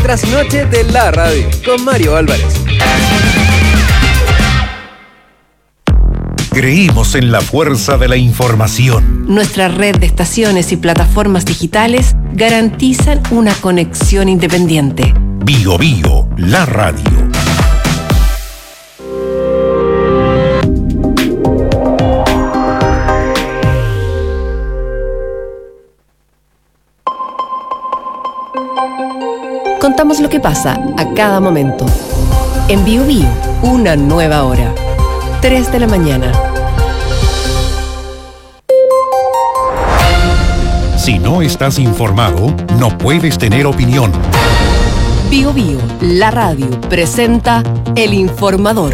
trasnoche de la radio con Mario Álvarez. Creímos en la fuerza de la información. Nuestra red de estaciones y plataformas digitales garantizan una conexión independiente. Bio Bio, la radio. Contamos lo que pasa a cada momento. En Bio Bio, una nueva hora. 3 de la mañana. Si no estás informado, no puedes tener opinión. Bio Bio, la radio, presenta El Informador.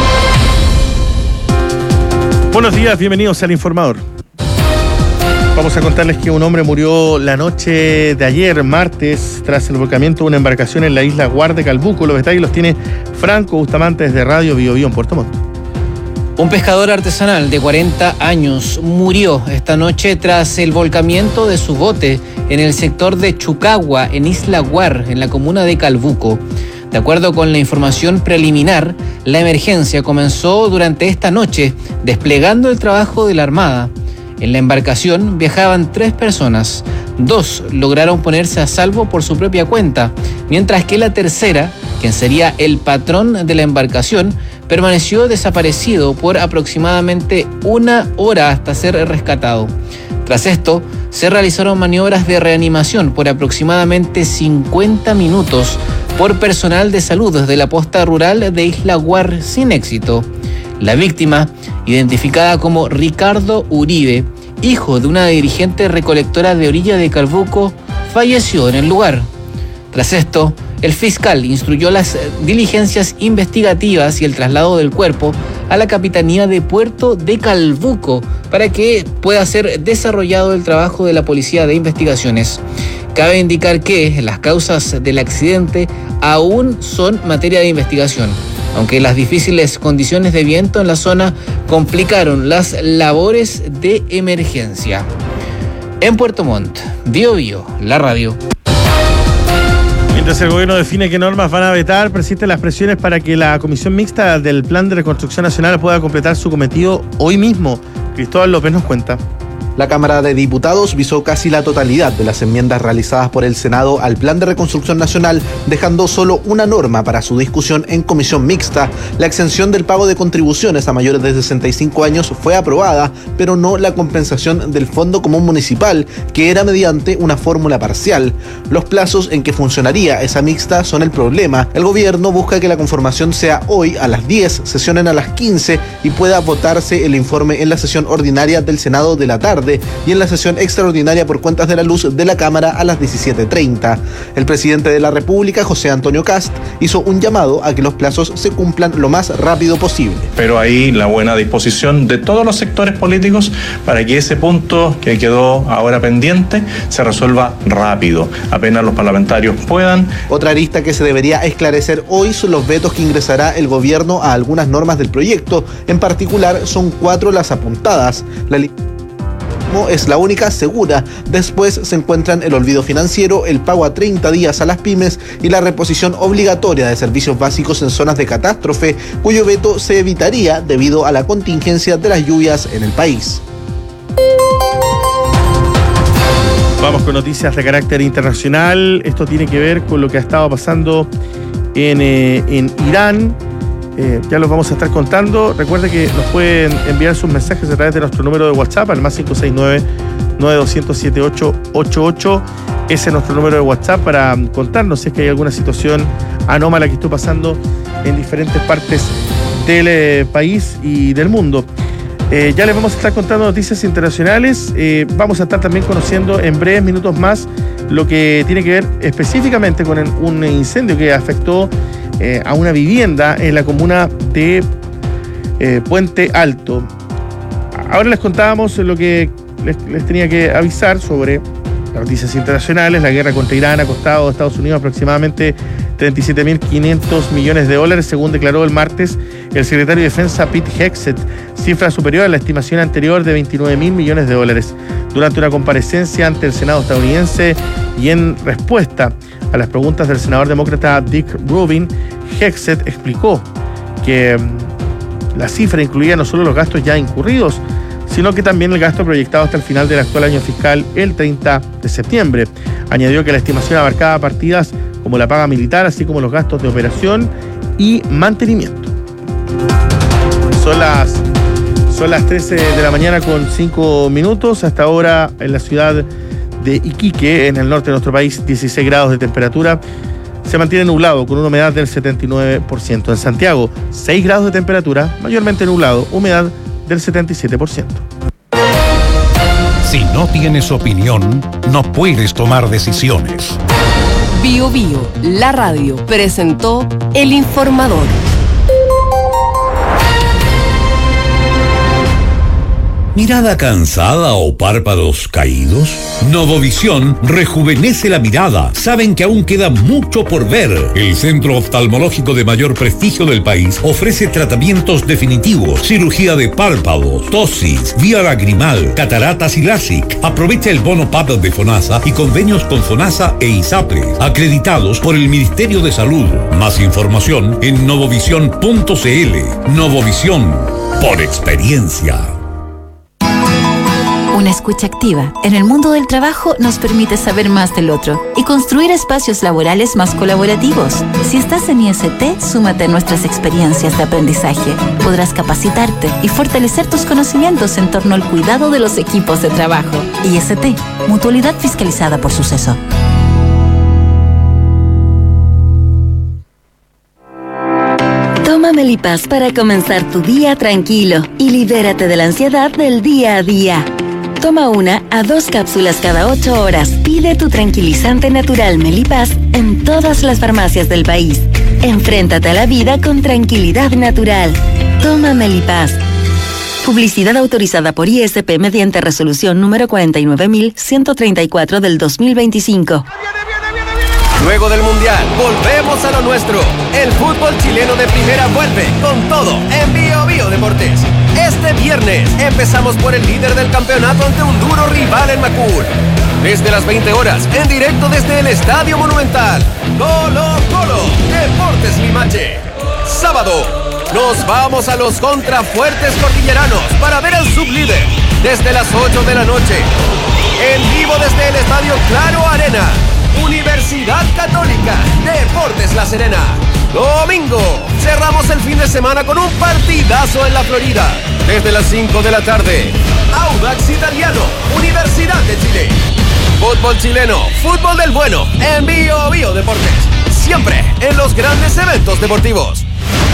Buenos días, bienvenidos al Informador. Vamos a contarles que un hombre murió la noche de ayer, martes, tras el volcamiento de una embarcación en la isla Guar de Calbuco. Los detalles los tiene Franco Bustamante desde Radio Bio Bio en Puerto Montt. Un pescador artesanal de 40 años murió esta noche tras el volcamiento de su bote en el sector de Chucagua, en Isla Guar, en la comuna de Calbuco. De acuerdo con la información preliminar, la emergencia comenzó durante esta noche, desplegando el trabajo de la Armada. En la embarcación viajaban 3 personas. 2 lograron ponerse a salvo por su propia cuenta, mientras que la tercera, quien sería el patrón de la embarcación, permaneció desaparecido por aproximadamente 1 hora hasta ser rescatado. Tras esto, se realizaron maniobras de reanimación por aproximadamente 50 minutos por personal de salud desde la posta rural de Isla Guar sin éxito. La víctima, identificada como Ricardo Uribe, hijo de una dirigente recolectora de orilla de Calbuco, falleció en el lugar. Tras esto, el fiscal instruyó las diligencias investigativas y el traslado del cuerpo a la Capitanía de Puerto de Calbuco para que pueda ser desarrollado el trabajo de la Policía de Investigaciones. Cabe indicar que las causas del accidente aún son materia de investigación, aunque las difíciles condiciones de viento en la zona complicaron las labores de emergencia. En Puerto Montt, Bio Bio, la radio. Mientras el gobierno define qué normas van a vetar, persisten las presiones para que la Comisión Mixta del Plan de Reconstrucción Nacional pueda completar su cometido hoy mismo. Cristóbal López nos cuenta. La Cámara de Diputados visó casi la totalidad de las enmiendas realizadas por el Senado al Plan de Reconstrucción Nacional, dejando solo una norma para su discusión en comisión mixta. La exención del pago de contribuciones a mayores de 65 años fue aprobada, pero no la compensación del Fondo Común Municipal, que era mediante una fórmula parcial. Los plazos en que funcionaría esa mixta son el problema. El gobierno busca que la conformación sea hoy a las 10, sesionen a las 15 y pueda votarse el informe en la sesión ordinaria del Senado de la tarde y en la sesión extraordinaria por cuentas de la luz de la Cámara a las 17:30. El presidente de la República, José Antonio Kast, hizo un llamado a que los plazos se cumplan lo más rápido posible. Pero ahí la buena disposición de todos los sectores políticos para que ese punto que quedó ahora pendiente se resuelva rápido, apenas los parlamentarios puedan. Otra arista que se debería esclarecer hoy son los vetos que ingresará el gobierno a algunas normas del proyecto. En particular, son 4 las apuntadas. Es la única segura. Después se encuentran el olvido financiero, el pago a 30 días a las pymes y la reposición obligatoria de servicios básicos en zonas de catástrofe, cuyo veto se evitaría debido a la contingencia de las lluvias en el país. Vamos con noticias de carácter internacional. Esto tiene que ver con lo que ha estado pasando en Irán. Ya los vamos a estar contando. Recuerde que nos pueden enviar sus mensajes a través de nuestro número de WhatsApp al más 569-9200-7888. Ese es nuestro número de WhatsApp para contarnos si es que hay alguna situación anómala que esté pasando en diferentes partes del país y del mundo. Ya les vamos a estar contando noticias internacionales. Vamos a estar también conociendo en breves minutos más lo que tiene que ver específicamente con un incendio que afectó a una vivienda en la comuna de Puente Alto. Ahora les contábamos lo que les tenía que avisar sobre las noticias internacionales. La guerra contra Irán ha costado a Estados Unidos aproximadamente 37.500 millones de dólares, según declaró el martes el secretario de Defensa Pete Hegseth, cifra superior a la estimación anterior de 29.000 millones de dólares. Durante una comparecencia ante el Senado estadounidense, Y en respuesta a las preguntas del senador demócrata Dick Rubin, Hexet explicó que la cifra incluía no solo los gastos ya incurridos, sino que también el gasto proyectado hasta el final del actual año fiscal, el 30 de septiembre. Añadió que la estimación abarcaba partidas como la paga militar, así como los gastos de operación y mantenimiento. Son las 13 de la mañana con 5 minutos. Hasta ahora en la ciudad de Iquique, en el norte de nuestro país, 16 grados de temperatura. Se mantiene nublado con una humedad del 79%. En Santiago, 6 grados de temperatura, mayormente nublado, humedad del 77%. Si no tienes opinión, no puedes tomar decisiones. Bio Bio, la radio, presentó El Informador. ¿Mirada cansada o párpados caídos? Novovisión rejuvenece la mirada. Saben que aún queda mucho por ver. El centro oftalmológico de mayor prestigio del país ofrece tratamientos definitivos, cirugía de párpados, tosis, vía lagrimal, cataratas y LASIK. Aprovecha el bono PAP de FONASA y convenios con FONASA e ISAPRE, acreditados por el Ministerio de Salud. Más información en novovision.cl. Novovisión, por experiencia. Una escucha activa en el mundo del trabajo nos permite saber más del otro y construir espacios laborales más colaborativos. Si estás en IST, súmate a nuestras experiencias de aprendizaje. Podrás capacitarte y fortalecer tus conocimientos en torno al cuidado de los equipos de trabajo. IST, mutualidad fiscalizada por Suceso. Toma Melipaz para comenzar tu día tranquilo y libérate de la ansiedad del día a día. Toma 1 a 2 cápsulas cada 8 horas. Pide tu tranquilizante natural Melipaz en todas las farmacias del país. Enfréntate a la vida con tranquilidad natural. Toma Melipaz. Publicidad autorizada por ISP mediante resolución número 49.134 del 2025. Luego del Mundial, volvemos a lo nuestro. El fútbol chileno de primera vuelve con todo en Bio Bio Deportes. Este viernes empezamos por el líder del campeonato ante un duro rival en Macul. Desde las 20 horas, en directo desde el Estadio Monumental. Colo Colo, Deportes Limache. Sábado, nos vamos a los contrafuertes cordilleranos para ver al sublíder desde las 8 de la noche. En vivo desde el Estadio Claro Arena. Universidad Católica, Deportes La Serena. Domingo, cerramos el fin de semana con un partidazo en la Florida. Desde las 5 de la tarde, Audax Italiano, Universidad de Chile. Fútbol chileno, fútbol del bueno, en Bio Bio Deportes. Siempre en los grandes eventos deportivos.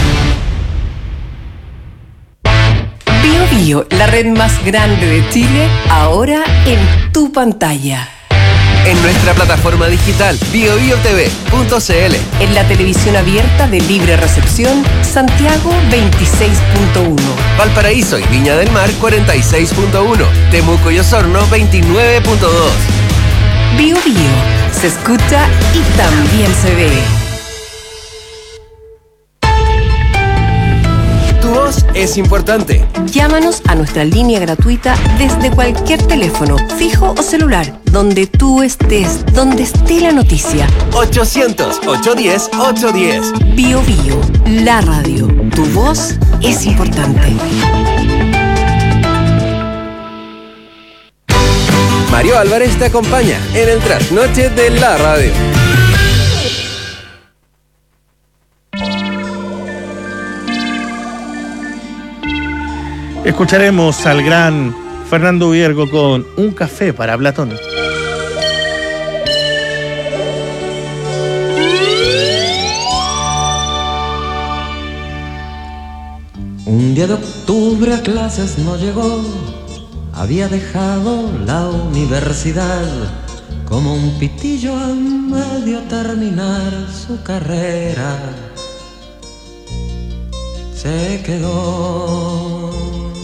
Bio Bio, la red más grande de Chile, ahora en tu pantalla. En nuestra plataforma digital biobiotv.cl. En la televisión abierta de libre recepción, Santiago 26.1. Valparaíso y Viña del Mar 46.1. Temuco y Osorno 29.2. Bio Bio, se escucha y también se ve. Tu voz es importante. Llámanos a nuestra línea gratuita desde cualquier teléfono, fijo o celular, donde tú estés, donde esté la noticia. 800-810-810. Bio Bio, la radio. Tu voz es importante. Mario Álvarez te acompaña en el trasnoche de la radio. Escucharemos al gran Fernando Viergo con Un café para Platón. Un día de octubre a clases no llegó, había dejado la universidad como un pitillo a medio terminar su carrera. Se quedó.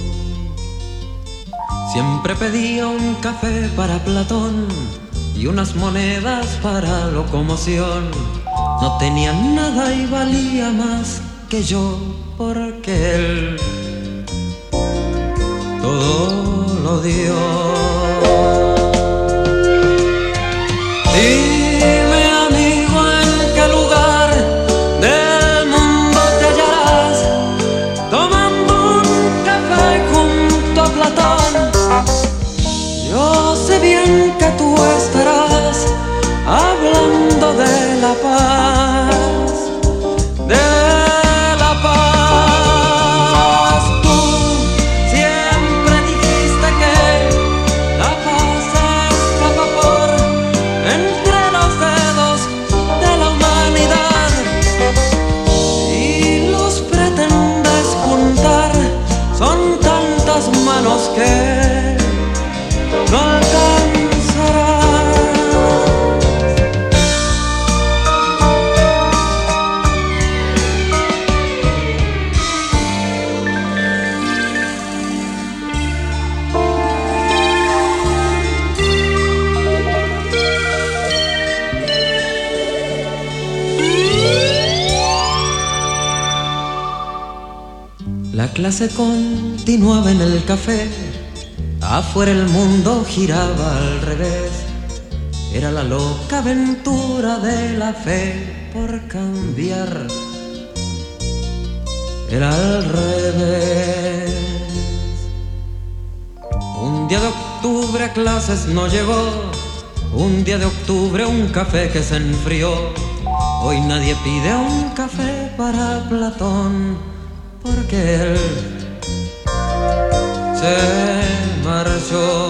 Siempre pedía un café para Platón y unas monedas para locomoción. No tenía nada y valía más que yo, porque él todo lo dio. Y la paz, de la paz. Tú siempre dijiste que la paz se escapa por entre los dedos de la humanidad y los pretendes juntar. Son tantas manos que no alcanzarás. La clase continuaba en el café, afuera el mundo giraba al revés. Era la loca aventura de la fe por cambiar. Era al revés. Un día de octubre a clases no llegó. Un día de octubre un café que se enfrió. Hoy nadie pide un café para Platón, porque él se marchó.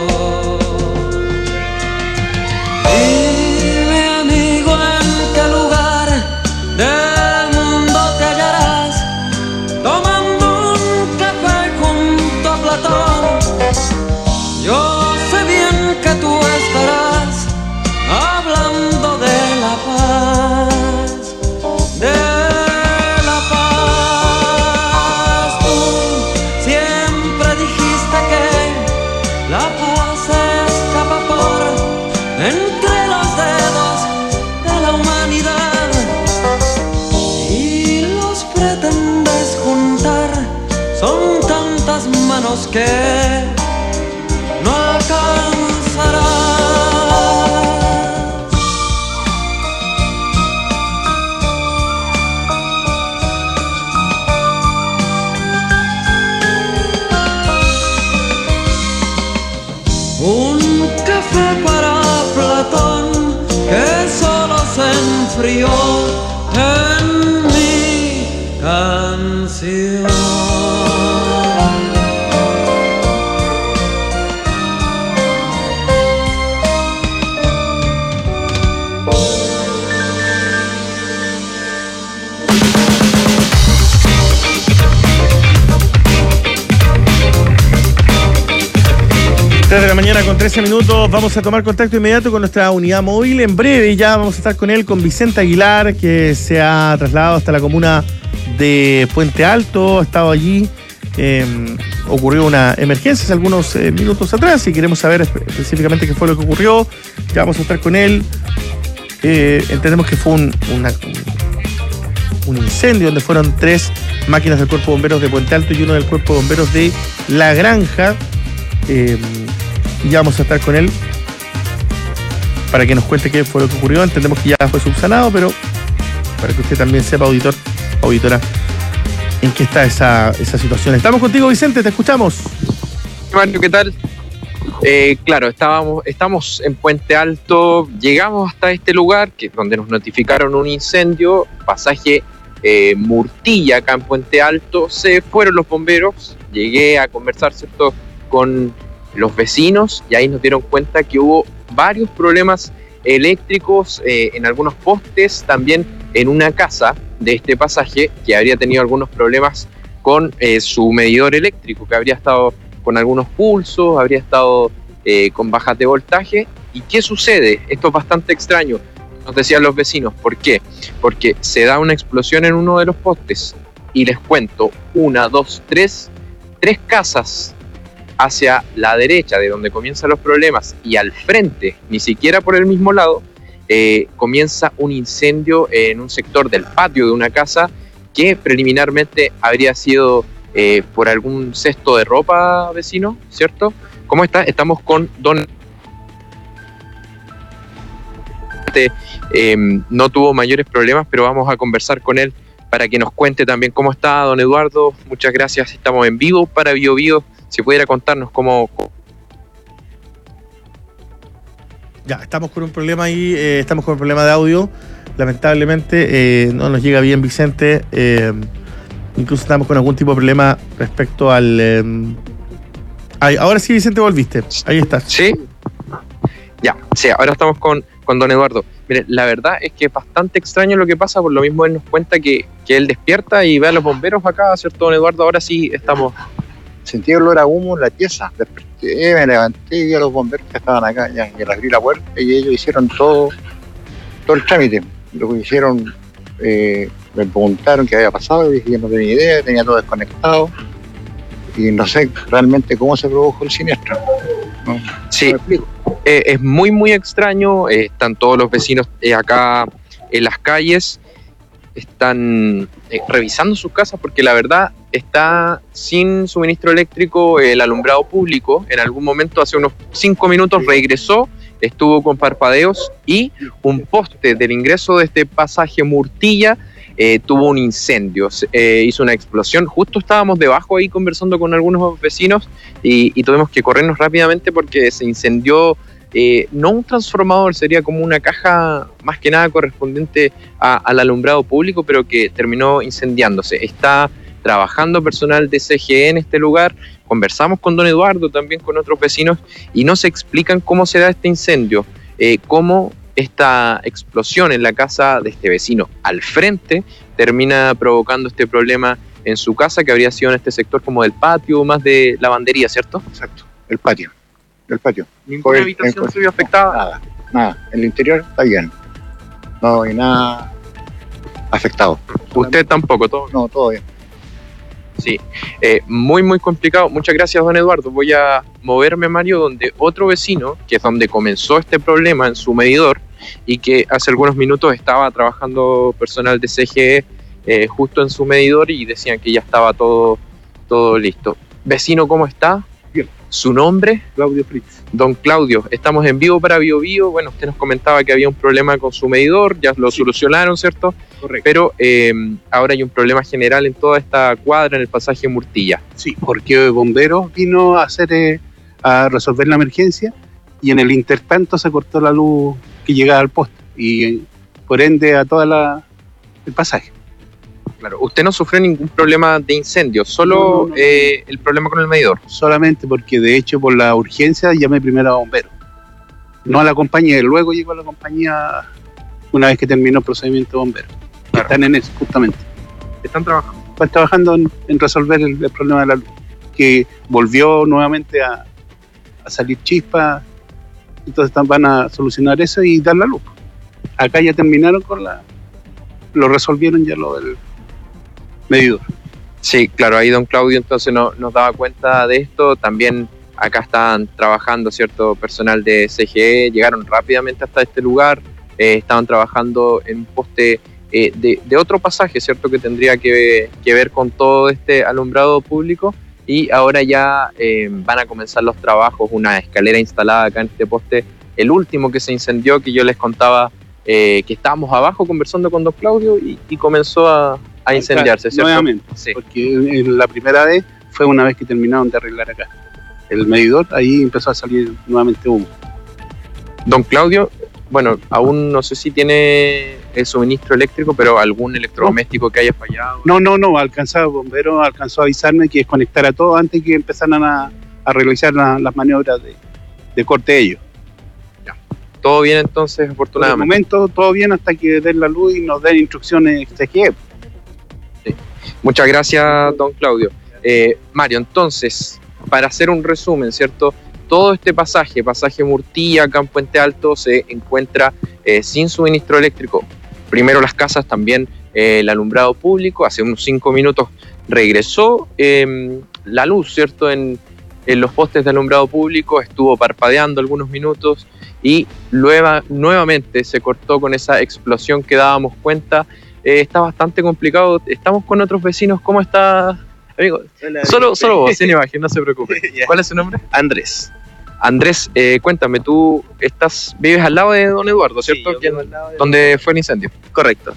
Dime, amigo, en qué lugar del mundo te hallarás tomando un café junto a Platón. Yo sé bien que tú estarás hablando de la paz, de la paz. Tú siempre dijiste que la paz se escapa por entre los dedos de la humanidad y los pretendes juntar. Son tantas manos que no alcanzarás. Un café para Platón que solo se enfrió en mi canción. De la mañana con 13 minutos, vamos a tomar contacto inmediato con nuestra unidad móvil. En breve ya vamos a estar con él, con Vicente Aguilar, que se ha trasladado hasta la comuna de Puente Alto, ha estado allí. Ocurrió una emergencia hace algunos minutos atrás y queremos saber específicamente qué fue lo que ocurrió. Ya vamos a estar con él. Entendemos que fue un incendio donde fueron 3 máquinas del Cuerpo de Bomberos de Puente Alto y 1 del Cuerpo de Bomberos de La Granja. Ya vamos a estar con él para que nos cuente qué fue lo que ocurrió. Entendemos que ya fue subsanado, pero para que usted también sepa, auditor, auditora, en qué está esa situación. Estamos contigo, Vicente, te escuchamos. Mario, ¿qué tal? Claro, estamos en Puente Alto, llegamos hasta este lugar donde nos notificaron un incendio, pasaje Murtilla, acá en Puente Alto. Se fueron los bomberos, llegué a conversar, ¿cierto?, con los vecinos y ahí nos dieron cuenta que hubo varios problemas eléctricos en algunos postes, también en una casa de este pasaje que habría tenido algunos problemas con su medidor eléctrico, que habría estado con algunos pulsos, habría estado con bajas de voltaje. ¿Y qué sucede? Esto es bastante extraño, nos decían los vecinos. ¿Por qué? Porque se da una explosión en uno de los postes y les cuento, 1, 2, 3 casas hacia la derecha de donde comienzan los problemas y al frente, ni siquiera por el mismo lado, comienza un incendio en un sector del patio de una casa que preliminarmente habría sido por algún cesto de ropa, vecino, ¿cierto? ¿Cómo está? Estamos con don... no tuvo mayores problemas, pero vamos a conversar con él para que nos cuente también cómo está don Eduardo. Muchas gracias, estamos en vivo para Bio Bio. Si pudiera contarnos cómo... Ya, estamos con un problema ahí, estamos con un problema de audio. lamentablemente no nos llega bien Vicente. Incluso estamos con algún tipo de problema respecto al... ahora sí, Vicente, volviste. Ahí estás. Sí. Ya, sí, ahora estamos con don Eduardo. Mire, la verdad es que es bastante extraño lo que pasa, por lo mismo él nos cuenta que él despierta y ve a los bomberos acá, ¿cierto, don Eduardo? Ahora sí estamos... Sentí olor a humo en la pieza, desperté, me levanté y vi a los bomberos que estaban acá, ya, y les abrí la puerta y ellos hicieron todo el trámite. Lo que hicieron, me preguntaron qué había pasado y dije que no tenía idea, tenía todo desconectado y no sé realmente cómo se produjo el siniestro. No, sí, es muy muy extraño, están todos los vecinos acá en las calles, están revisando sus casas porque la verdad está sin suministro eléctrico el alumbrado público. En algún momento, hace unos 5 minutos, regresó, estuvo con parpadeos y un poste del ingreso de este pasaje Murtilla tuvo un incendio, hizo una explosión. Justo estábamos debajo ahí conversando con algunos vecinos y tuvimos que corrernos rápidamente porque se incendió. No un transformador, sería como una caja más que nada correspondiente al alumbrado público, pero que terminó incendiándose. Está trabajando personal de CGE en este lugar. Conversamos con don Eduardo, también con otros vecinos, y nos explican cómo se da este incendio, cómo esta explosión en la casa de este vecino al frente termina provocando este problema en su casa, que habría sido en este sector como del patio, más de lavandería, ¿cierto? Exacto, el patio. ¿Ninguna habitación se vio afectada? Nada. El interior está bien. No hay nada afectado. ¿Usted tampoco? ¿Todo? No, todo bien. Sí, muy muy complicado. Muchas gracias, don Eduardo. Voy a moverme, Mario, donde otro vecino, que es donde comenzó este problema en su medidor y que hace algunos minutos estaba trabajando personal de CGE justo en su medidor y decían que ya estaba todo listo. Vecino, ¿cómo está? Bien. ¿Su nombre? Claudio Fritz. Don Claudio, estamos en vivo para Bio Bio. Bueno, usted nos comentaba que había un problema con su medidor, ya lo solucionaron, ¿cierto? Correcto. Pero ahora hay un problema general en toda esta cuadra, en el pasaje Murtilla. Sí, porque Bomberos vino a resolver la emergencia y en el intertanto se cortó la luz que llegaba al poste y por ende a toda el pasaje. Claro, usted no sufrió ningún problema de incendio, solo no. El problema con el medidor. Solamente porque de hecho por la urgencia llamé primero a bomberos, no a la compañía, y luego llegó a la compañía una vez que terminó el procedimiento de bomberos. Claro. Están en eso, justamente. ¿Están trabajando? Están trabajando en resolver el problema de la luz, que volvió nuevamente a salir chispa, entonces van a solucionar eso y dar la luz. Acá ya terminaron lo resolvieron ya lo del medidor. Sí, claro, ahí don Claudio entonces nos daba cuenta de esto. También acá estaban trabajando cierto personal de CGE, llegaron rápidamente hasta este lugar, estaban trabajando en un poste de otro pasaje, cierto, que tendría que ver con todo este alumbrado público, y ahora ya van a comenzar los trabajos, una escalera instalada acá en este poste, el último que se incendió, que yo les contaba que estábamos abajo conversando con don Claudio y comenzó a incendiarse, ¿cierto? Nuevamente, sí. Porque la primera vez fue una vez que terminaron de arreglar acá el medidor, ahí empezó a salir nuevamente humo. Don Claudio, bueno, aún no sé si tiene el suministro eléctrico, pero algún electrodoméstico que haya fallado. No, el bombero alcanzó a avisarme que desconectara todo antes que empezaran a realizar las maniobras de corte de ellos. Ya. Todo bien entonces, afortunadamente. Por el momento todo bien hasta que den la luz y nos den instrucciones CGE. Sí. Muchas gracias, don Claudio. Mario, entonces, para hacer un resumen, ¿cierto? Todo este pasaje Murtilla, acá en Puente Alto, se encuentra sin suministro eléctrico. Primero las casas, también el alumbrado público. Hace unos 5 minutos regresó la luz, ¿cierto? En los postes de alumbrado público, estuvo parpadeando algunos minutos y nuevamente se cortó con esa explosión que dábamos cuenta. Está bastante complicado. Estamos con otros vecinos. ¿Cómo está, amigo? Hola, solo vos, sin imagen, no se preocupe. Yeah. ¿Cuál es su nombre? Andrés. Andrés, cuéntame, tú vives al lado de don Eduardo, ¿cierto? Sí, yo al lado de ¿Dónde fue el incendio? Correcto.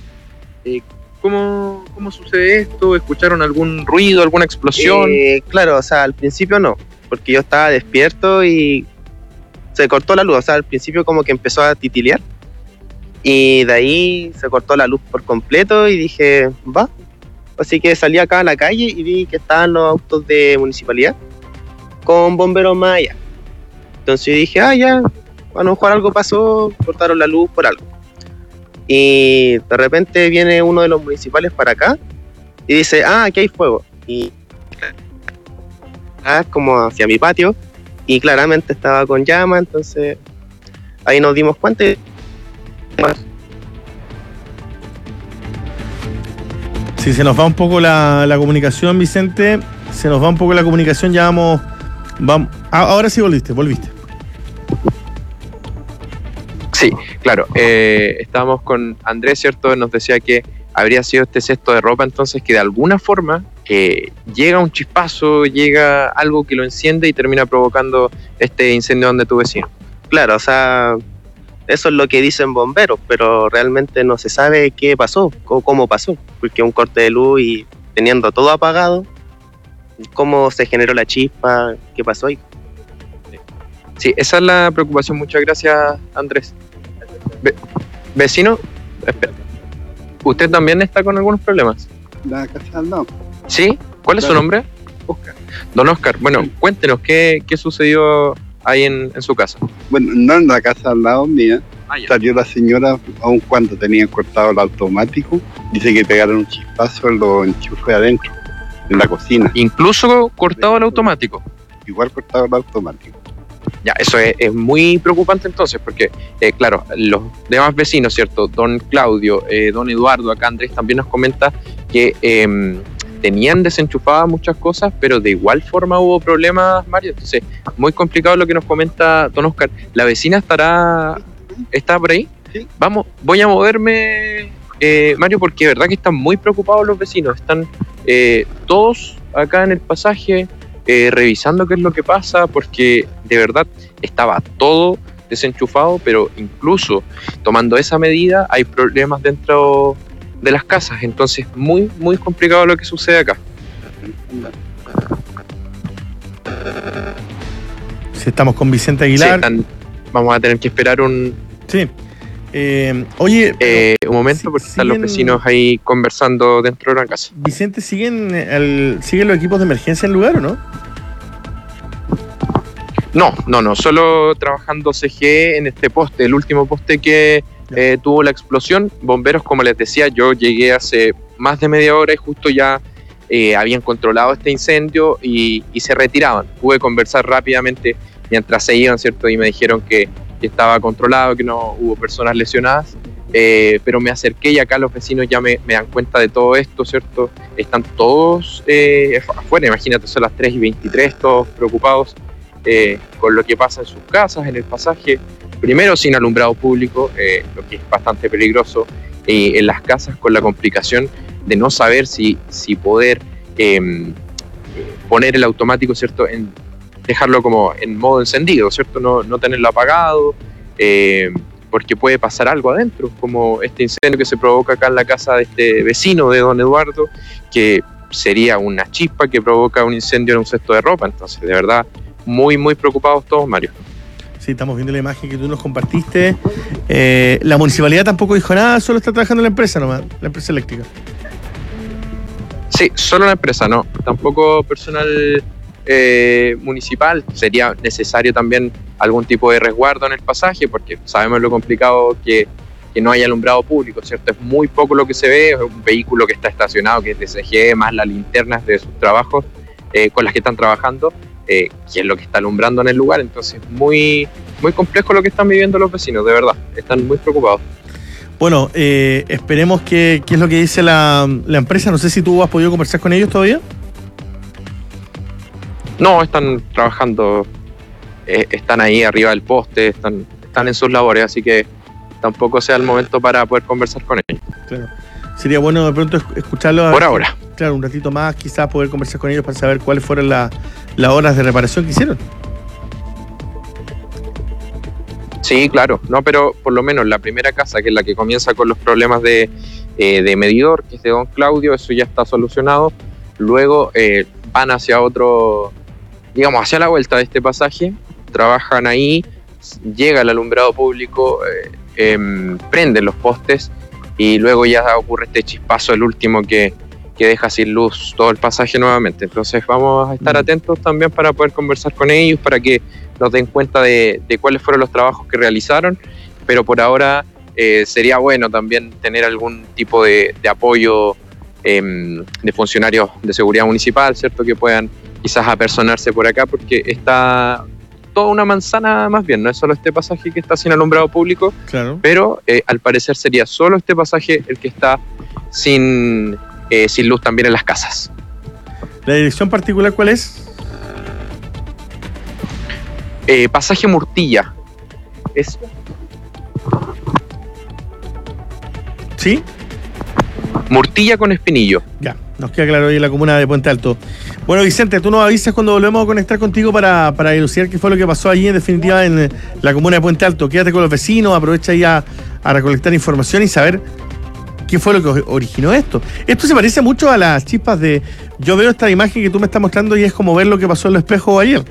¿Cómo sucede esto? ¿Escucharon algún ruido, alguna explosión? Claro, o sea, al principio no, porque yo estaba despierto y se cortó la luz, o sea, al principio como que empezó a titilear Y de ahí se cortó la luz por completo y dije, va. Así que salí acá a la calle y vi que estaban los autos de municipalidad con bomberos más allá. Entonces dije, ya, a lo mejor algo pasó, cortaron la luz por algo. Y de repente viene uno de los municipales para acá y dice, aquí hay fuego. Y como hacia mi patio y claramente estaba con llama, entonces ahí nos dimos cuenta. Si se nos va un poco la comunicación, Vicente, se nos va un poco la comunicación, ya vamos. Ahora sí volviste. Sí, claro. Estábamos con Andrés, ¿cierto? Nos decía que habría sido este cesto de ropa, entonces que de alguna forma llega un chispazo, llega algo que lo enciende y termina provocando este incendio donde tu vecino. Claro, o sea, eso es lo que dicen bomberos, pero realmente no se sabe qué pasó o cómo pasó, porque un corte de luz y teniendo todo apagado, cómo se generó la chispa, qué pasó ahí. Sí, esa es la preocupación. Muchas gracias, Andrés. Vecino, espera. ¿Usted también está con algunos problemas? La casa al lado. ¿Sí? ¿Cuál es su nombre? Oscar. Don Oscar, bueno, cuéntenos qué sucedió ahí en su casa. Bueno, no en la casa al lado mía. Salió la señora, aun cuando tenía cortado el automático, dice que pegaron un chispazo en los enchufes adentro, en la cocina. ¿Incluso cortado el automático? Igual cortado el automático. Ya, eso es muy preocupante entonces, porque, claro, los demás vecinos, ¿cierto? Don Claudio, don Eduardo, acá Andrés también nos comenta que tenían desenchufadas muchas cosas, pero de igual forma hubo problemas, Mario. Entonces, muy complicado lo que nos comenta don Oscar. ¿La vecina está por ahí? Sí. Voy a moverme, Mario, porque de verdad que están muy preocupados los vecinos. Están todos acá en el pasaje revisando qué es lo que pasa, porque de verdad estaba todo desenchufado, pero incluso tomando esa medida hay problemas dentro de las casas. Entonces muy muy complicado lo que sucede acá. Si estamos con Vicente Aguilar, sí, vamos a tener que esperar un momento, porque están los vecinos ahí conversando dentro de la casa. Vicente, ¿siguen los equipos de emergencia en el lugar o no? No, solo trabajando CGE en este poste, el último poste que tuvo la explosión. Bomberos, como les decía, yo llegué hace más de media hora y justo ya habían controlado este incendio y se retiraban. Pude conversar rápidamente mientras se iban, ¿cierto? Y me dijeron que estaba controlado, que no hubo personas lesionadas, pero me acerqué y acá los vecinos ya me dan cuenta de todo esto, ¿cierto? Están todos afuera, imagínate, son las 3:23, todos preocupados con lo que pasa en sus casas, en el pasaje, primero sin alumbrado público, lo que es bastante peligroso, en las casas con la complicación de no saber si poder poner el automático, ¿cierto? Dejarlo como en modo encendido, ¿cierto? No tenerlo apagado, porque puede pasar algo adentro, como este incendio que se provoca acá en la casa de este vecino de don Eduardo, que sería una chispa que provoca un incendio en un cesto de ropa. Entonces, de verdad, muy, muy preocupados todos, Mario. Sí, estamos viendo la imagen que tú nos compartiste. La municipalidad tampoco dijo nada, solo está trabajando la empresa nomás, la empresa eléctrica. Sí, solo la empresa, no, tampoco personal municipal. Sería necesario también algún tipo de resguardo en el pasaje, porque sabemos lo complicado que no haya alumbrado público, ¿cierto? Es muy poco lo que se ve, es un vehículo que está estacionado, que es de CGE, más las linternas de sus trabajos con las que están trabajando, que es lo que está alumbrando en el lugar. Entonces muy, muy complejo lo que están viviendo los vecinos, de verdad, están muy preocupados. Bueno, esperemos qué es lo que dice la empresa. No sé si tú has podido conversar con ellos todavía. No, están trabajando, están ahí arriba del poste, están en sus labores, así que tampoco sea el momento para poder conversar con ellos. Claro. Sería bueno de pronto escucharlo. Por ahora. Claro, un ratito más, quizás poder conversar con ellos para saber cuáles fueron las horas de reparación que hicieron. Sí, claro, no, pero por lo menos la primera casa, que es la que comienza con los problemas de medidor, que es de don Claudio, eso ya está solucionado. Luego van hacia otro, digamos, hacia la vuelta de este pasaje, trabajan ahí, llega el alumbrado público prenden los postes y luego ya ocurre este chispazo, el último que deja sin luz todo el pasaje nuevamente. Entonces vamos a estar atentos también para poder conversar con ellos, para que nos den cuenta de cuáles fueron los trabajos que realizaron, pero por ahora sería bueno también tener algún tipo de apoyo de funcionarios de seguridad municipal, ¿cierto? Que puedan quizás apersonarse por acá, porque está toda una manzana más bien, no es solo este pasaje que está sin alumbrado público, claro, pero al parecer sería solo este pasaje el que está sin luz también en las casas. ¿La dirección particular cuál es? Pasaje Murtilla. ¿Sí? Murtilla con Espinillo. Ya, nos queda claro ahí en la comuna de Puente Alto. Bueno, Vicente, tú nos avisas cuando volvemos a conectar contigo para dilucidar qué fue lo que pasó allí en definitiva en la comuna de Puente Alto. Quédate con los vecinos, aprovecha ahí a recolectar información y saber qué fue lo que originó esto. Esto se parece mucho a las chispas de... Yo veo esta imagen que tú me estás mostrando y es como ver lo que pasó en los espejos ayer.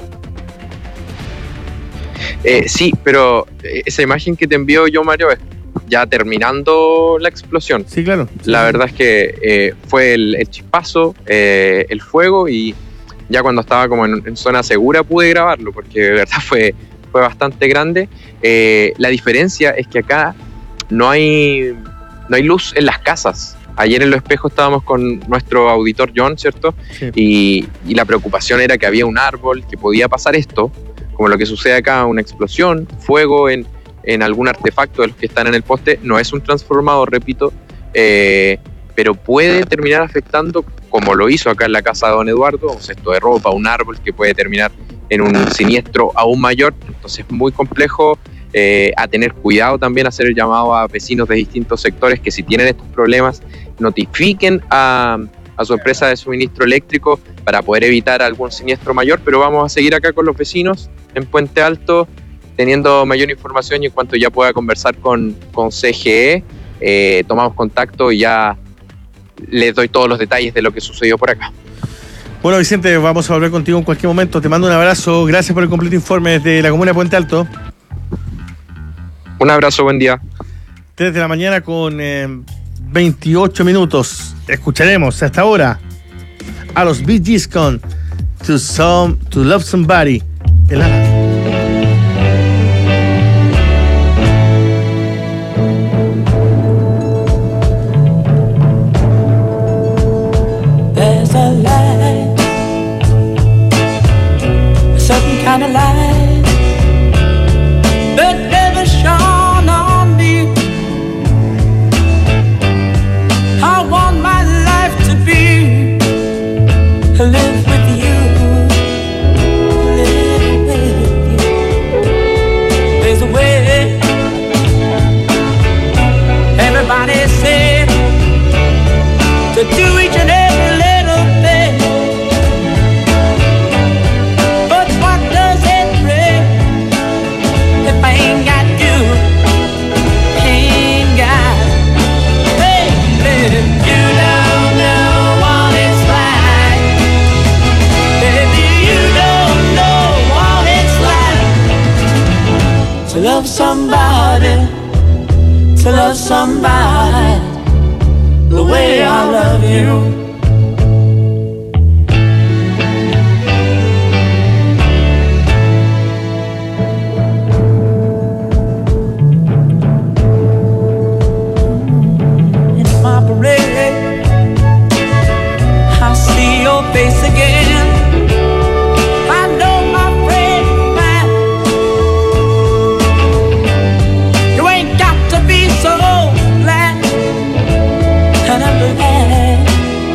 Sí, pero esa imagen que te envío yo, Mario, es ya terminando la explosión. Sí, claro. La verdad es que fue el chispazo, el fuego, y ya cuando estaba como en zona segura pude grabarlo, porque de verdad fue bastante grande. La diferencia es que acá no hay luz en las casas. Ayer en Los Espejos estábamos con nuestro auditor John, ¿cierto? Sí. Y la preocupación era que había un árbol, que podía pasar esto, como lo que sucede acá, una explosión, fuego en algún artefacto de los que están en el poste. No es un transformador, repito, pero puede terminar afectando, como lo hizo acá en la casa de don Eduardo, un cesto de ropa, un árbol, que puede terminar en un siniestro aún mayor. Entonces es muy complejo, a tener cuidado también, hacer el llamado a vecinos de distintos sectores que si tienen estos problemas notifiquen a su empresa de suministro eléctrico para poder evitar algún siniestro mayor. Pero vamos a seguir acá con los vecinos en Puente Alto, teniendo mayor información, y en cuanto ya pueda conversar con CGE, tomamos contacto y ya les doy todos los detalles de lo que sucedió por acá. Bueno, Vicente, vamos a volver contigo en cualquier momento. Te mando un abrazo. Gracias por el completo informe desde la comuna de Puente Alto. Un abrazo, buen día. 3 de la mañana con 28 minutos. Escucharemos hasta ahora a los Bee Gees con To Love Somebody. There's a light, a certain kind of light that never shone on me. I want my life to be live with you, live with you. There's a way. Everybody said to do each and every little thing, but what does it bring if I ain't got you? Ain't got, baby, you don't know what it's like. Baby, you don't know what it's like to love somebody, to love somebody the way I love you. In my parade, I see your face again. I know, my friend, you ain't got to be so glad. And I'm glad,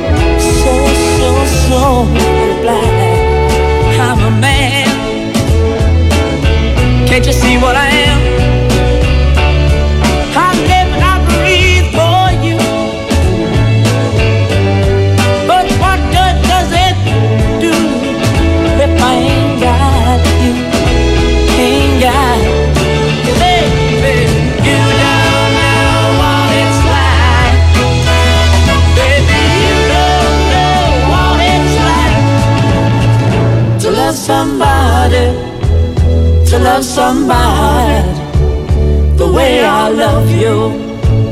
so glad I'm a man. Can't you see what I am? I live and I breathe for you. But what good does it do if I ain't got you? Ain't got you, baby. You don't know what it's like. Baby, you don't know what it's like to love somebody, to love somebody the way I I love you.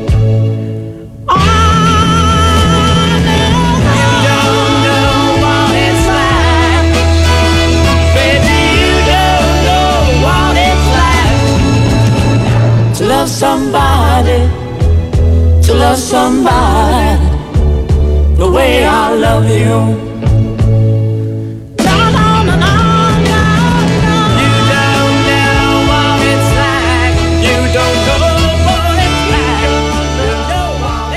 To love somebody the way I love you. No, no, no, no, no, no. You don't know what it's like. You don't know what it's like. You know what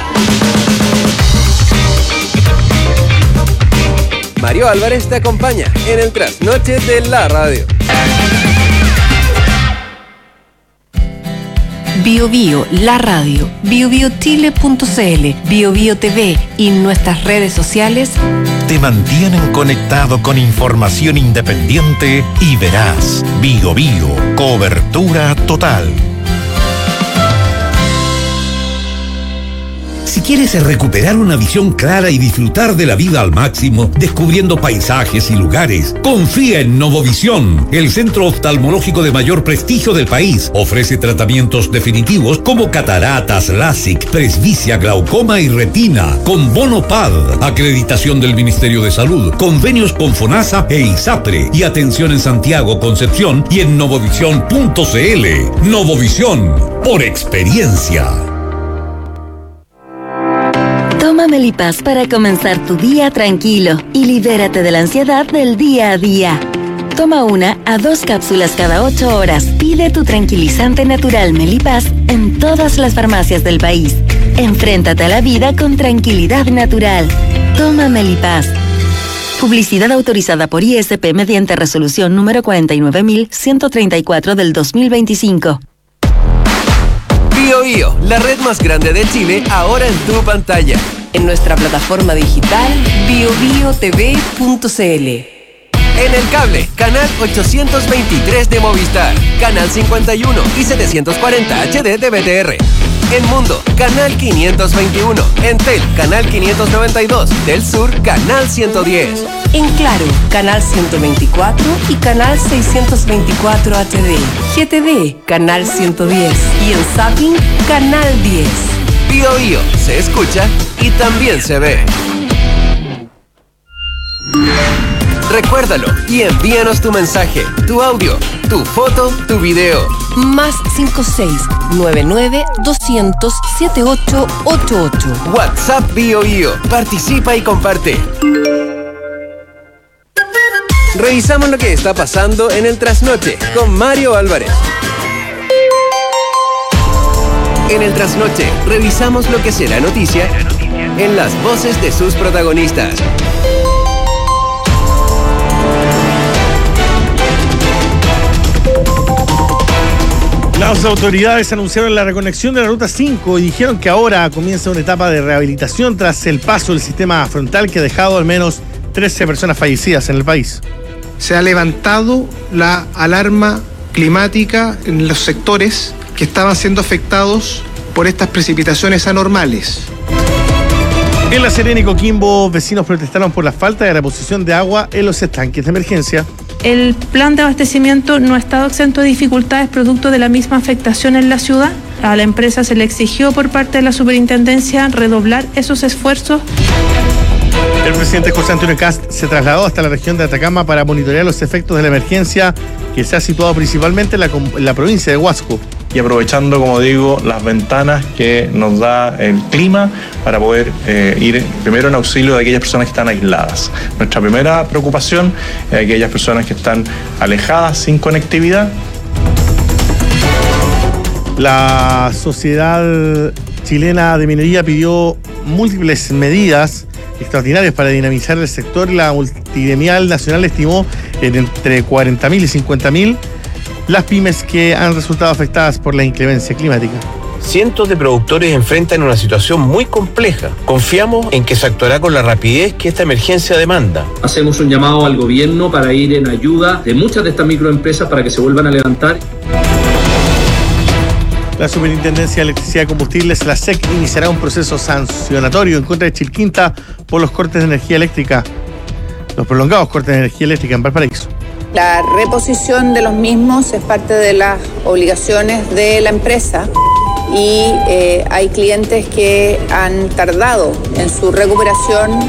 it's like. Mario Álvarez te acompaña en el Trasnoche de la Radio. Bio Bio, la radio, biobiochile.cl, Bio Bio TV y nuestras redes sociales te mantienen conectado con información independiente y veraz. Bio Bio, cobertura total. Si quieres recuperar una visión clara y disfrutar de la vida al máximo, descubriendo paisajes y lugares, confía en Novovisión, el centro oftalmológico de mayor prestigio del país. Ofrece tratamientos definitivos como cataratas, LASIK, presbicia, glaucoma y retina, con bono PAD, acreditación del Ministerio de Salud, convenios con FONASA e ISAPRE, y atención en Santiago, Concepción y en novovisión.cl. Novovisión, por experiencia. Toma Melipaz para comenzar tu día tranquilo y libérate de la ansiedad del día a día. Toma 1 a 2 cápsulas cada 8 horas. Pide tu tranquilizante natural Melipaz en todas las farmacias del país. Enfréntate a la vida con tranquilidad natural. Toma Melipaz. Publicidad autorizada por ISP mediante resolución número 49.134 del 2025. Bio Bio, la red más grande de Chile, ahora en tu pantalla. En nuestra plataforma digital biobiotv.cl. En el cable, canal 823 de Movistar, canal 51 y 740 HD de BTR. En Mundo, canal 521. En Tel, canal 592. Del Sur, canal 110. En Claro, canal 124 y canal 624 HD. GTV, canal 110. Y en Zapping, canal 10. Bio Bio, se escucha y también se ve. Recuérdalo y envíanos tu mensaje, tu audio, tu foto, tu video. Más 56-99-200-7888. WhatsApp Bio Bio. Participa y comparte. Revisamos lo que está pasando en el Trasnoche con Mario Álvarez. En el Trasnoche revisamos lo que será noticia en las voces de sus protagonistas. Las autoridades anunciaron la reconexión de la Ruta 5 y dijeron que ahora comienza una etapa de rehabilitación tras el paso del sistema frontal que ha dejado al menos 13 personas fallecidas en el país. Se ha levantado la alarma climática en los sectores que estaban siendo afectados por estas precipitaciones anormales. En La Serena y Coquimbo, vecinos protestaron por la falta de reposición de agua en los estanques de emergencia. El plan de abastecimiento no ha estado exento de dificultades producto de la misma afectación en la ciudad. A la empresa se le exigió por parte de la superintendencia redoblar esos esfuerzos. El presidente José Antonio Kast se trasladó hasta la región de Atacama para monitorear los efectos de la emergencia que se ha situado principalmente en la provincia de Huasco. Y aprovechando, como digo, las ventanas que nos da el clima para poder ir primero en auxilio de aquellas personas que están aisladas. Nuestra primera preocupación es aquellas personas que están alejadas, sin conectividad. La Sociedad Chilena de Minería pidió múltiples medidas extraordinarias para dinamizar el sector. La multigremial nacional estimó en entre 40.000 y 50.000 las pymes que han resultado afectadas por la inclemencia climática. Cientos de productores enfrentan una situación muy compleja. Confiamos en que se actuará con la rapidez que esta emergencia demanda. Hacemos un llamado al gobierno para ir en ayuda de muchas de estas microempresas para que se vuelvan a levantar. La Superintendencia de Electricidad y Combustibles, la SEC, iniciará un proceso sancionatorio en contra de Chilquinta por los cortes de energía eléctrica, los prolongados cortes de energía eléctrica en Valparaíso. La reposición de los mismos es parte de las obligaciones de la empresa y hay clientes que han tardado en su recuperación.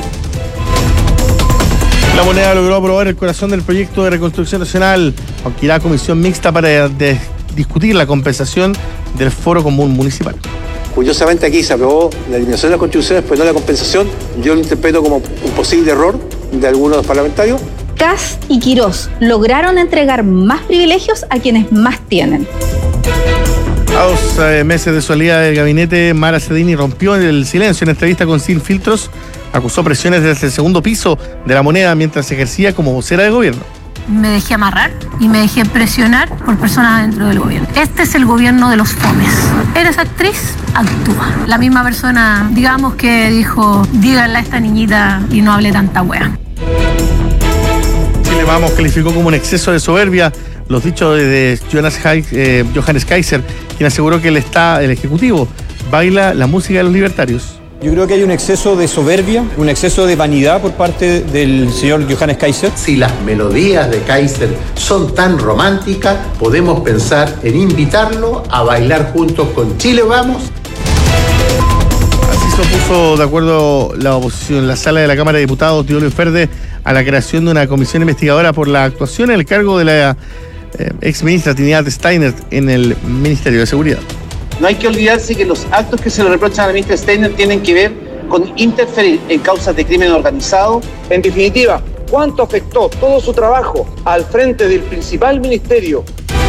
La Moneda logró aprobar el corazón del proyecto de reconstrucción nacional, aunque irá a comisión mixta para discutir la compensación del Foro Común Municipal. Curiosamente aquí se aprobó la eliminación de las contribuciones, pero no la compensación. Yo lo interpreto como un posible error de algunos parlamentarios. Kast y Quirós lograron entregar más privilegios a quienes más tienen. A 2 meses de su salida del gabinete, Mara Cedini rompió el silencio en entrevista con Sin Filtros. Acusó presiones desde el segundo piso de La Moneda mientras ejercía como vocera de gobierno. Me dejé amarrar y me dejé presionar por personas dentro del gobierno. Este es el gobierno de los fomes. ¿Eres actriz? Actúa. La misma persona, digamos que dijo, díganle a esta niñita y no hable tanta wea. Chile Vamos calificó como un exceso de soberbia los dichos de Johannes Kaiser, quien aseguró que el Ejecutivo baila la música de los libertarios. Yo creo que hay un exceso de soberbia, un exceso de vanidad por parte del señor Johannes Kaiser. Si las melodías de Kaiser son tan románticas, podemos pensar en invitarlo a bailar juntos con Chile Vamos. Así se opuso, de acuerdo la oposición, en la sala de la Cámara de Diputados, Teodoro Ferde, a la creación de una comisión investigadora por la actuación en el cargo de la exministra Trinidad Steiner en el Ministerio de Seguridad. No hay que olvidarse que los actos que se le reprochan a la ministra Steiner tienen que ver con interferir en causas de crimen organizado. En definitiva, ¿cuánto afectó todo su trabajo al frente del principal ministerio?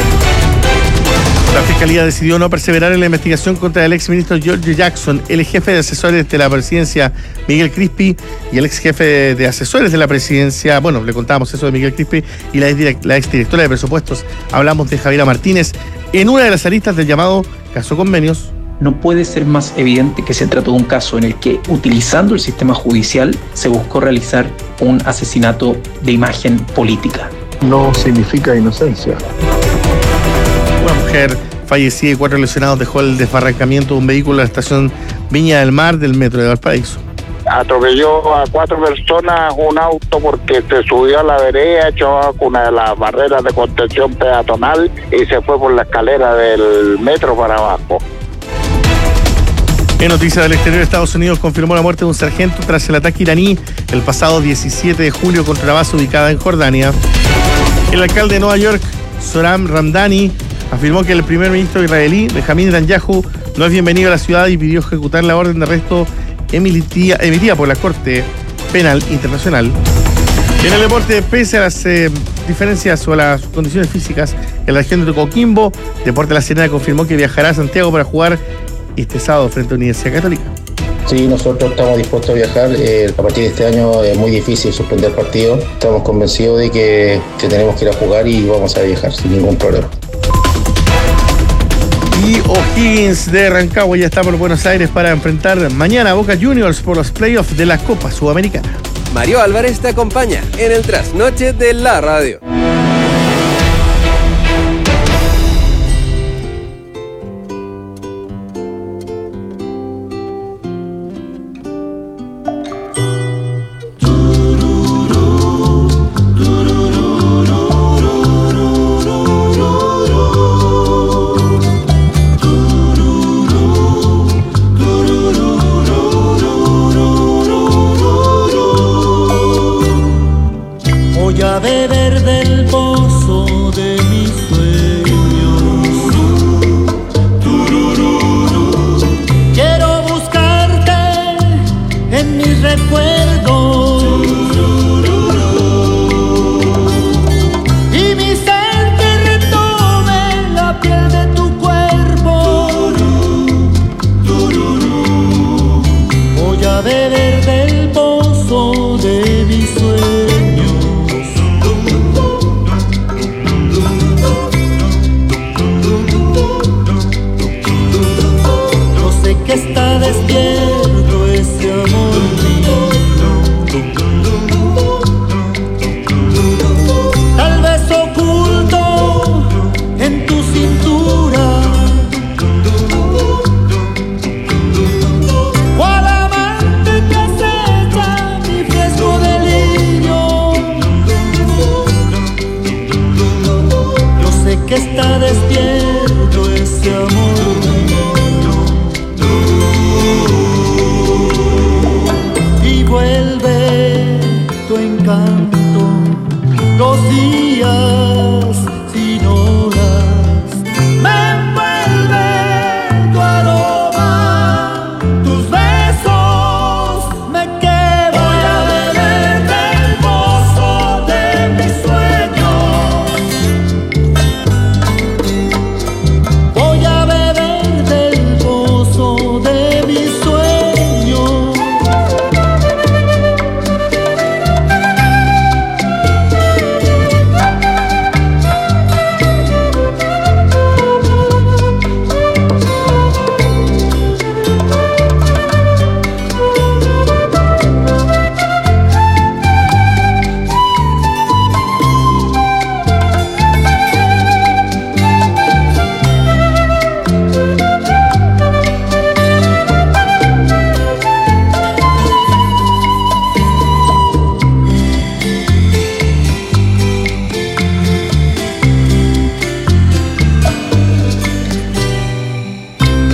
La Fiscalía decidió no perseverar en la investigación contra el exministro George Jackson, el jefe de asesores de la presidencia Miguel Crispi y el ex jefe de asesores de la presidencia, bueno, le contábamos eso de Miguel Crispi, y la exdirectora de presupuestos. Hablamos de Javiera Martínez en una de las aristas del llamado caso Convenios. No puede ser más evidente que se trató de un caso en el que, utilizando el sistema judicial, se buscó realizar un asesinato de imagen política. No significa inocencia. Una mujer fallecida y 4 lesionados dejó el desbarrancamiento de un vehículo en la estación Viña del Mar del metro de Valparaíso. Atropelló a 4 personas un auto porque se subió a la vereda, echó una de las barreras de contención peatonal y se fue por la escalera del metro para abajo. En noticias del exterior, Estados Unidos confirmó la muerte de un sargento tras el ataque iraní el pasado 17 de julio contra una base ubicada en Jordania. El alcalde de Nueva York, Zohran Ramdani, afirmó que el primer ministro israelí, Benjamin Netanyahu, no es bienvenido a la ciudad y pidió ejecutar la orden de arresto emitida por la Corte Penal Internacional. En el deporte, pese a las diferencias o a las condiciones físicas en la región de Coquimbo, Deportes La Serena confirmó que viajará a Santiago para jugar este sábado frente a la Universidad Católica. Sí, nosotros estamos dispuestos a viajar. A partir de este año es muy difícil suspender partidos. Estamos convencidos de que tenemos que ir a jugar y vamos a viajar sin ningún problema. Y O'Higgins de Rancagua ya está por Buenos Aires para enfrentar mañana a Boca Juniors por los playoffs de la Copa Sudamericana. Mario Álvarez te acompaña en el trasnoche de la radio.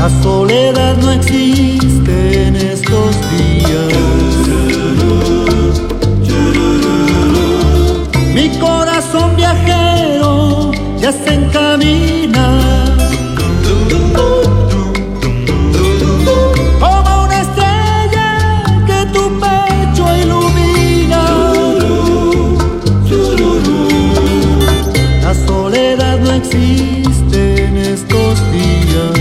La soledad no existe en estos días. Mi corazón viajero ya se encamina. Como una estrella que tu pecho ilumina. La soledad no existe en estos días.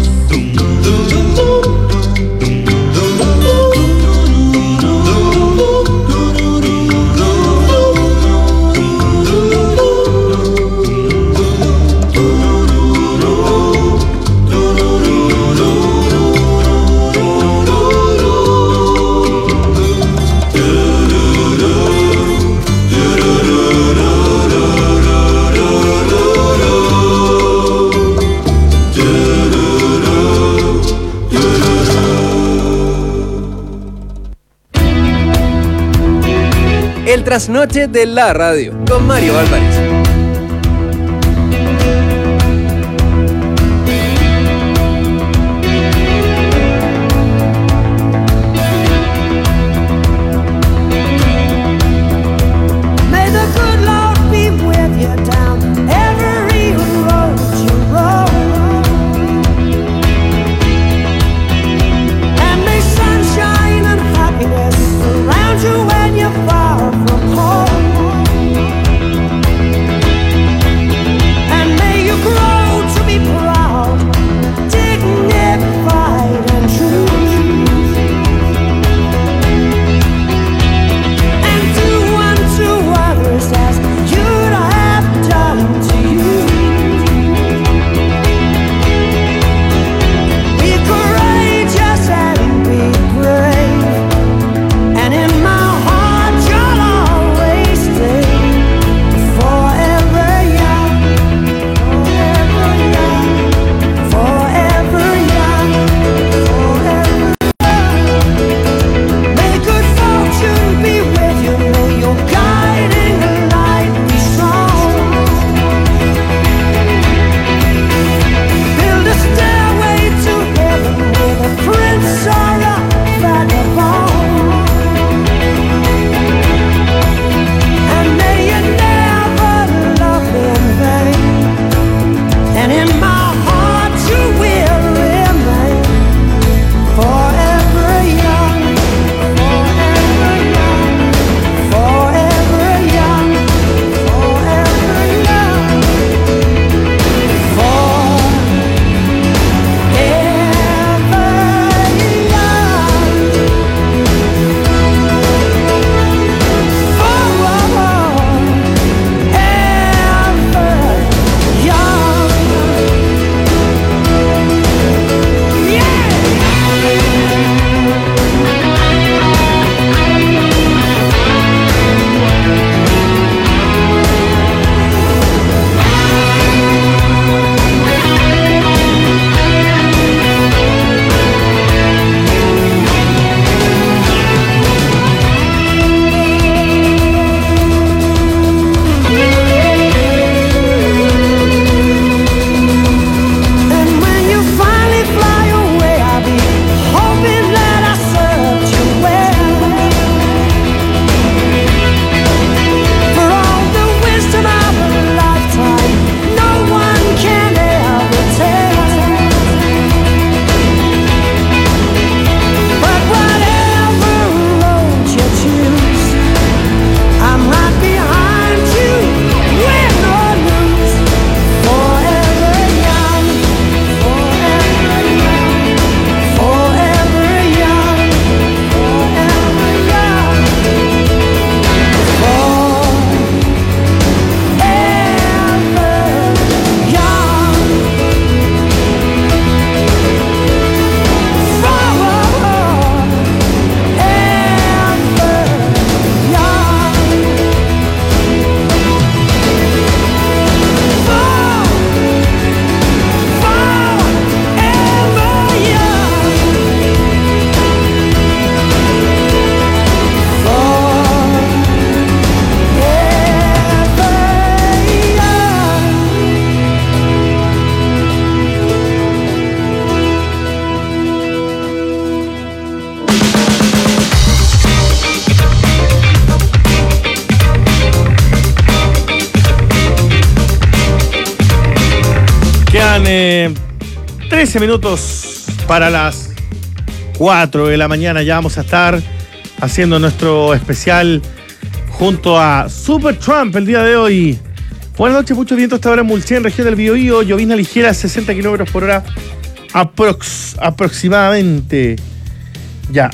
El trasnoche de la radio con Mario Álvarez. Around you when you're far from home. 13 minutos para las 4 de la mañana. Ya vamos a estar haciendo nuestro especial junto a Super Trump el día de hoy. Buenas noches, mucho viento hasta ahora en Mulchen, región del Biobío. Llovizna ligera, 60 kilómetros por hora aproximadamente. Ya.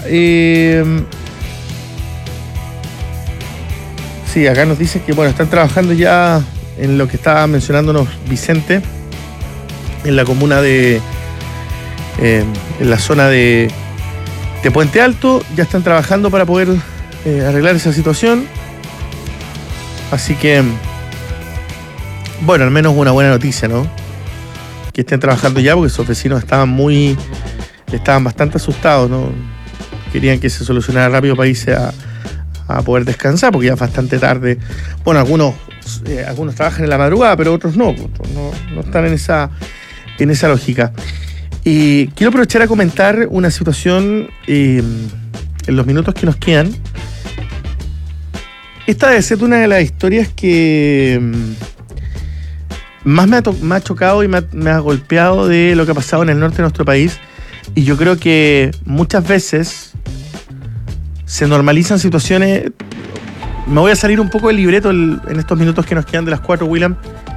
Sí, acá nos dicen que bueno, están trabajando ya en lo que estaba mencionándonos Vicente, en la comuna de, en la zona de Puente Alto. Ya están trabajando para poder arreglar esa situación. Así que, bueno, al menos una buena noticia, ¿no? Que estén trabajando ya, porque sus vecinos estaban bastante asustados, ¿no? Querían que se solucionara rápido para irse a poder descansar, porque ya es bastante tarde. Bueno, algunos trabajan en la madrugada, pero otros no están en esa lógica. Y quiero aprovechar a comentar una situación en los minutos que nos quedan. Esta debe ser una de las historias que más me ha chocado y me ha golpeado de lo que ha pasado en el norte de nuestro país. Y yo creo que muchas veces se normalizan situaciones. Me voy a salir un poco del libreto en estos minutos que nos quedan de las 4, William.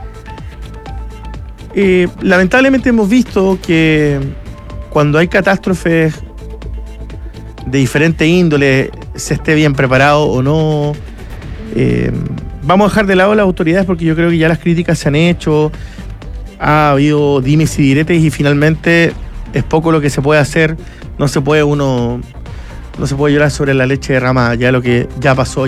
Lamentablemente hemos visto que cuando hay catástrofes de diferente índole, se esté bien preparado o no, vamos a dejar de lado las autoridades, porque yo creo que ya las críticas se han hecho, ha habido dimes y diretes y finalmente es poco lo que se puede hacer. No se puede llorar sobre la leche derramada. Ya lo que ya pasó.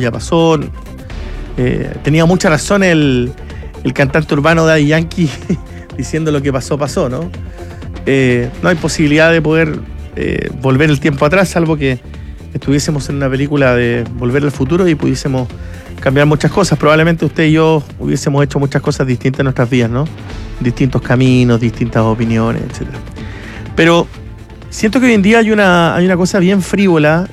Tenía mucha razón el cantante urbano Daddy Yankee diciendo lo que pasó, ¿no? No hay posibilidad de poder volver el tiempo atrás, salvo que estuviésemos en una película de Volver al Futuro y pudiésemos cambiar muchas cosas. Probablemente usted y yo hubiésemos hecho muchas cosas distintas en nuestras vidas, ¿no? Distintos caminos, distintas opiniones, etc. Pero siento que hoy en día hay una cosa bien frívola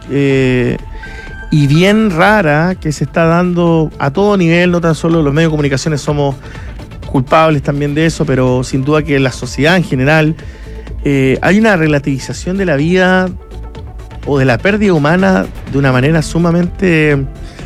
y bien rara que se está dando a todo nivel. No tan solo los medios de comunicación somos culpables también de eso, pero sin duda que la sociedad en general, hay una relativización de la vida o de la pérdida humana de una manera sumamente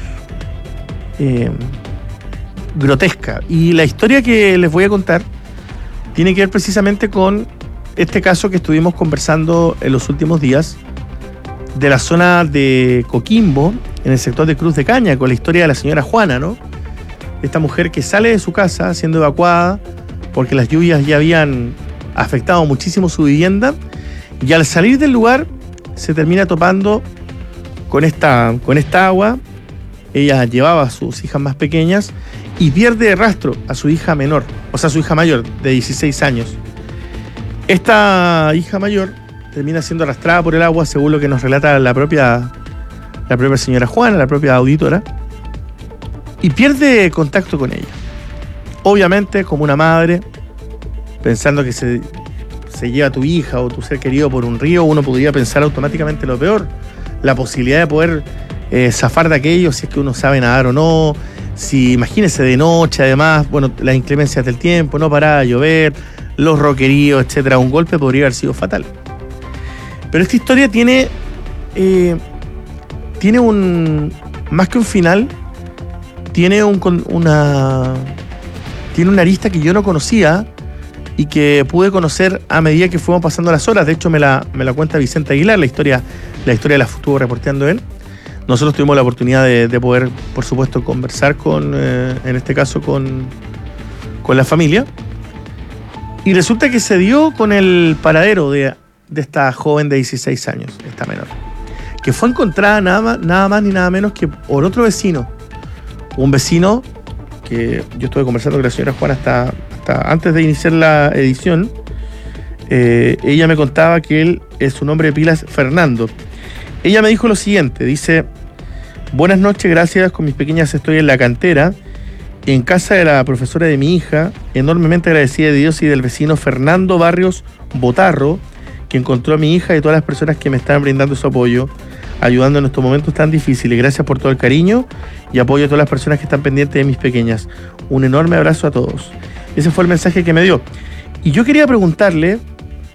grotesca. Y la historia que les voy a contar tiene que ver precisamente con este caso que estuvimos conversando en los últimos días de la zona de Coquimbo, en el sector de Cruz de Caña, con la historia de la señora Juana, ¿no? Esta mujer que sale de su casa siendo evacuada porque las lluvias ya habían afectado muchísimo su vivienda, y al salir del lugar se termina topando con esta agua. Ella llevaba a sus hijas más pequeñas y pierde de rastro a su hija menor, o sea, su hija mayor de 16 años. Esta hija mayor termina siendo arrastrada por el agua, según lo que nos relata la propia señora Juana, la propia auditora, y pierde contacto con ella. Obviamente, como una madre, pensando que se lleva a tu hija o tu ser querido por un río, uno podría pensar automáticamente lo peor, la posibilidad de poder zafar de aquello, si es que uno sabe nadar o no. Si, imagínese, de noche, además, bueno, las inclemencias del tiempo, no paraba de llover, los roqueríos, etcétera, un golpe podría haber sido fatal. Pero esta historia tiene más que un final, tiene una arista que yo no conocía y que pude conocer a medida que fuimos pasando las horas. De hecho, me la cuenta Vicente Aguilar, la historia la estuvo reporteando él. Nosotros tuvimos la oportunidad de poder, por supuesto, conversar en este caso, con la familia. Y resulta que se dio con el paradero de esta joven de 16 años, esta menor, que fue encontrada nada más ni nada menos que por otro vecino. Un vecino que yo estuve conversando con la señora Juana hasta antes de iniciar la edición. Ella me contaba que su nombre de pila es Fernando. Ella me dijo lo siguiente, dice: buenas noches, gracias, con mis pequeñas estoy en la cantera, en casa de la profesora de mi hija, enormemente agradecida de Dios y del vecino Fernando Barrios Botarro, que encontró a mi hija y todas las personas que me están brindando su apoyo, ayudando en estos momentos tan difíciles. Gracias por todo el cariño y apoyo a todas las personas que están pendientes de mis pequeñas. Un enorme abrazo a todos. Ese fue el mensaje que me dio. Y yo quería preguntarle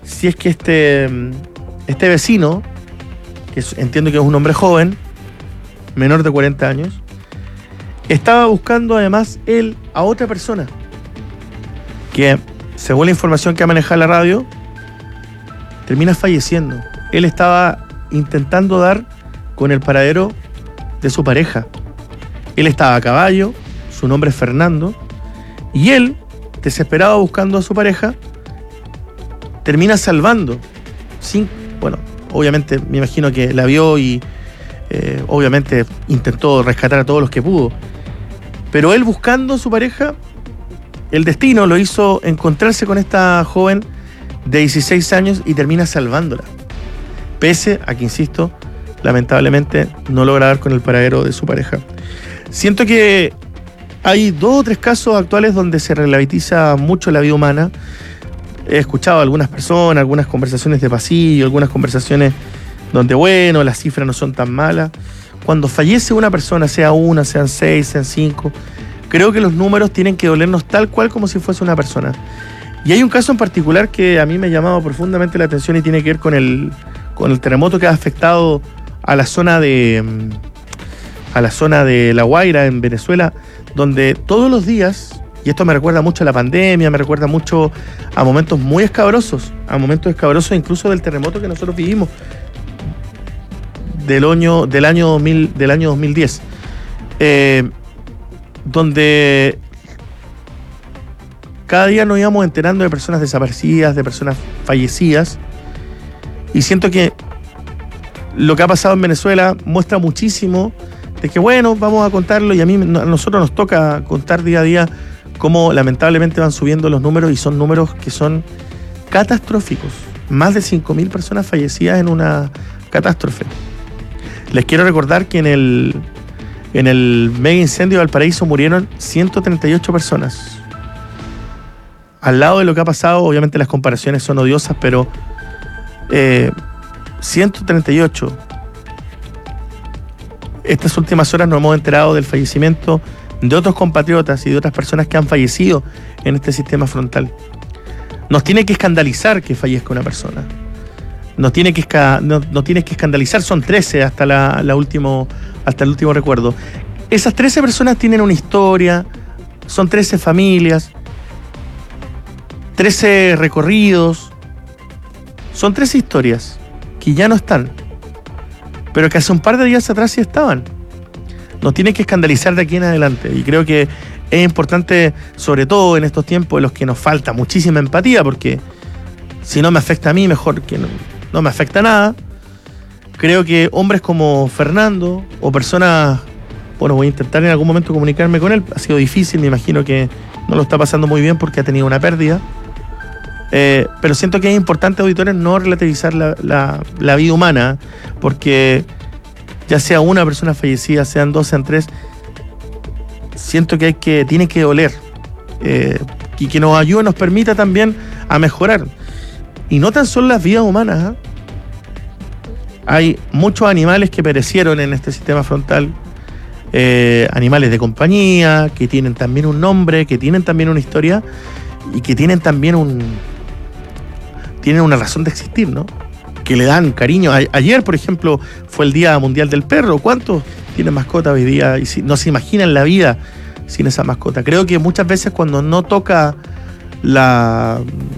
si es que este vecino, que entiendo que es un hombre joven, menor de 40 años, estaba buscando además él a otra persona que, según la información que ha manejado la radio, termina falleciendo. Él estaba intentando dar con el paradero de su pareja. Él estaba a caballo, su nombre es Fernando, y él, desesperado buscando a su pareja, termina salvando. Obviamente me imagino que la vio y obviamente intentó rescatar a todos los que pudo. Pero él, buscando a su pareja, el destino lo hizo encontrarse con esta joven de 16 años y termina salvándola. Pese a que, insisto, lamentablemente no logra dar con el paradero de su pareja. Siento que hay 2 o 3 casos actuales donde se relativiza mucho la vida humana. He escuchado a algunas personas, algunas conversaciones de pasillo, algunas conversaciones donde, bueno, las cifras no son tan malas. Cuando fallece una persona, sea una, sean 6, sean 5, creo que los números tienen que dolernos tal cual como si fuese una persona. Y hay un caso en particular que a mí me ha llamado profundamente la atención y tiene que ver con el terremoto que ha afectado a la zona de La Guaira, en Venezuela, donde todos los días, y esto me recuerda mucho a la pandemia, me recuerda mucho a momentos muy escabrosos, incluso del terremoto que nosotros vivimos del año 2010, donde cada día nos íbamos enterando de personas desaparecidas, de personas fallecidas, y siento que lo que ha pasado en Venezuela muestra muchísimo de que, bueno, vamos a contarlo, y a nosotros nos toca contar día a día cómo lamentablemente van subiendo los números, y son números que son catastróficos. Más de 5.000 personas fallecidas en una catástrofe. Les quiero recordar que en el mega incendio de Valparaíso murieron 138 personas. Al lado de lo que ha pasado, obviamente las comparaciones son odiosas, pero 138. Estas últimas horas nos hemos enterado del fallecimiento de otros compatriotas y de otras personas que han fallecido en este sistema frontal. Nos tiene que escandalizar que fallezca una persona. Nos tiene que escandalizar. Son 13 hasta el último recuerdo. Esas 13 personas tienen una historia, son 13 familias, 13 recorridos, son 13 historias que ya no están, pero que hace un par de días atrás sí estaban. Nos tiene que escandalizar de aquí en adelante, y creo que es importante, sobre todo en estos tiempos en los que nos falta muchísima empatía, porque si no me afecta a mí, mejor que no me afecta nada. Creo que hombres como Fernando, o personas, voy a intentar en algún momento comunicarme con él, ha sido difícil, me imagino que no lo está pasando muy bien porque ha tenido una pérdida, pero siento que es importante, auditores, no relativizar la vida humana, porque ya sea una persona fallecida, sean 2, sean 3, siento que tiene que doler, y que nos ayude, nos permita también a mejorar. Y no tan solo las vidas humanas, hay muchos animales que perecieron en este sistema frontal, animales de compañía, que tienen también un nombre, que tienen también una historia, y que tienen también una razón de existir, ¿no? Que le dan cariño. Ayer, por ejemplo, fue el Día Mundial del Perro. ¿Cuántos tienen mascota hoy día? Y no se imaginan la vida sin esa mascota. Creo que muchas veces cuando no toca la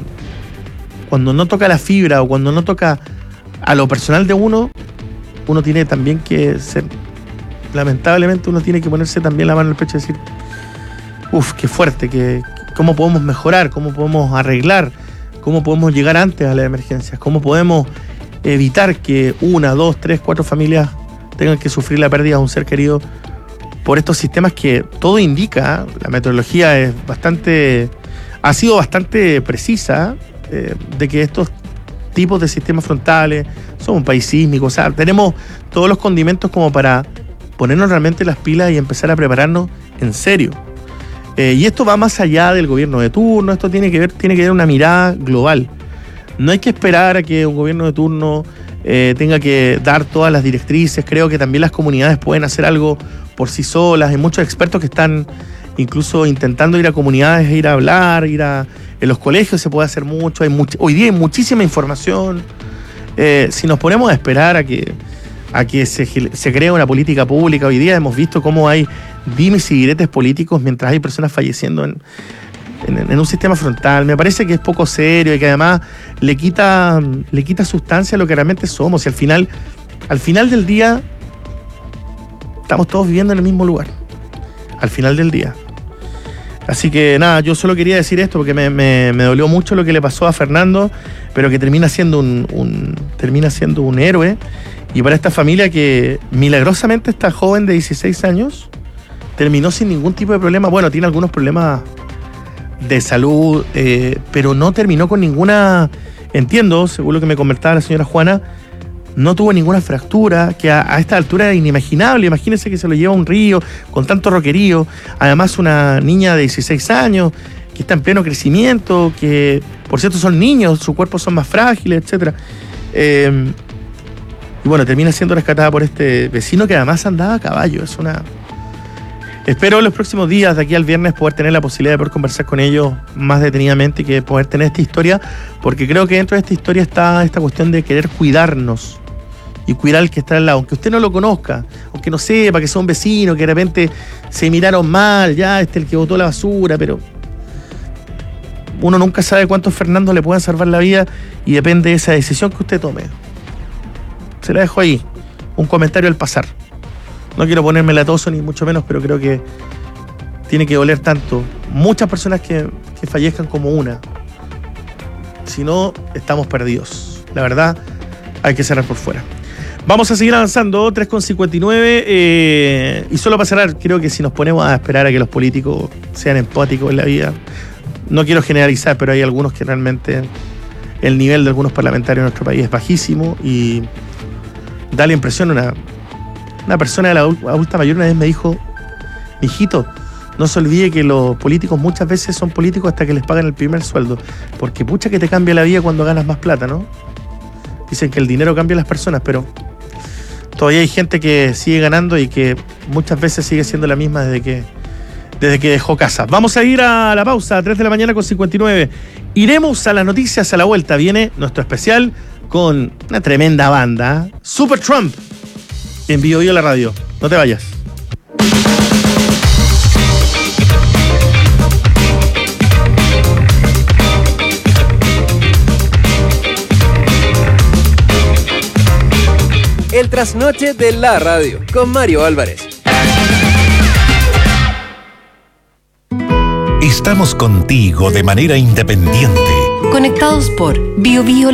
fibra, o cuando no toca a lo personal de uno tiene también que ser, lamentablemente uno tiene que ponerse también la mano en el pecho y decir, qué fuerte, cómo podemos mejorar, cómo podemos arreglar, cómo podemos llegar antes a las emergencias, cómo podemos evitar que 1, 2, 3, 4 familias tengan que sufrir la pérdida de un ser querido por estos sistemas que todo indica, la meteorología ha sido bastante precisa, de que estos tipos de sistemas frontales, somos un país sísmico, o sea, tenemos todos los condimentos como para ponernos realmente las pilas y empezar a prepararnos en serio. Y esto va más allá del gobierno de turno, esto tiene que ver una mirada global. No hay que esperar a que un gobierno de turno tenga que dar todas las directrices. Creo que también las comunidades pueden hacer algo por sí solas. Hay muchos expertos que están incluso intentando ir a comunidades, ir a hablar, ir a En los colegios se puede hacer mucho, hoy día hay muchísima información. Si nos ponemos a esperar a que se cree una política pública, hoy día hemos visto cómo hay dimes y diretes políticos mientras hay personas falleciendo en un sistema frontal. Me parece que es poco serio y que además le quita sustancia a lo que realmente somos. Y al final del día estamos todos viviendo en el mismo lugar. Al final del día. Así que nada, yo solo quería decir esto porque me dolió mucho lo que le pasó a Fernando, pero que termina siendo un héroe. Y para esta familia que milagrosamente esta joven de 16 años terminó sin ningún tipo de problema. Bueno, tiene algunos problemas de salud, pero no terminó con ninguna, entiendo, según lo que me comentaba la señora Juana, no tuvo ninguna fractura, que a esta altura era inimaginable. Imagínense que se lo lleva a un río con tanto roquerío, además una niña de 16 años que está en pleno crecimiento, que por cierto son niños, sus cuerpos son más frágiles, etc. Y bueno, termina siendo rescatada por este vecino que además andaba a caballo. Espero en los próximos días, de aquí al viernes, poder tener la posibilidad de poder conversar con ellos más detenidamente y que poder tener esta historia, porque creo que dentro de esta historia está esta cuestión de querer cuidarnos y cuidar al que está al lado, aunque usted no lo conozca, aunque no sepa que son vecinos, que de repente se miraron mal, ya el que botó la basura, pero uno nunca sabe cuántos Fernando le pueden salvar la vida y depende de esa decisión que usted tome. Se la dejo ahí, un comentario al pasar. No quiero ponerme latoso ni mucho menos, pero creo que tiene que doler tanto. Muchas personas que fallezcan como una. Si no, estamos perdidos. La verdad, hay que cerrar por fuera. Vamos a seguir avanzando, 3:59. Y solo para cerrar, creo que si nos ponemos a esperar a que los políticos sean empáticos en la vida, no quiero generalizar, pero hay algunos que realmente el nivel de algunos parlamentarios en nuestro país es bajísimo y da la impresión, una persona de la adulta mayor una vez me dijo: mijito, no se olvide que los políticos muchas veces son políticos hasta que les pagan el primer sueldo, porque pucha que te cambia la vida cuando ganas más plata, ¿no? Dicen que el dinero cambia a las personas, pero todavía hay gente que sigue ganando y que muchas veces sigue siendo la misma desde que dejó casa. Vamos a ir a la pausa, 3:59. Iremos a las noticias a la vuelta. Viene nuestro especial con una tremenda banda, Super Trump, en Bio Bio la radio. No te vayas. El trasnoche de la radio con Mario Álvarez. Estamos contigo de manera independiente. Conectados por Bio Bio